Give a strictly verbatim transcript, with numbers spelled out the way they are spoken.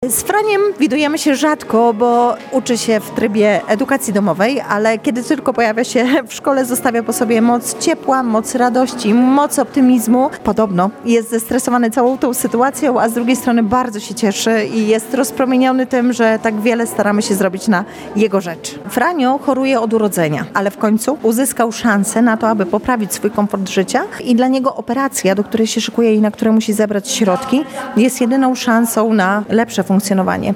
Z Franiem widujemy się rzadko, bo uczy się w trybie edukacji domowej, ale kiedy tylko pojawia się w szkole, zostawia po sobie moc ciepła, moc radości, moc optymizmu. Podobno jest zestresowany całą tą sytuacją, a z drugiej strony bardzo się cieszy i jest rozpromieniony tym, że tak wiele staramy się zrobić na jego rzecz. Franio choruje od urodzenia, ale w końcu uzyskał szansę na to, aby poprawić swój komfort życia i dla niego operacja, do której się szykuje i na której musi zebrać środki, jest jedyną szansą na lepsze funkcjonowanie.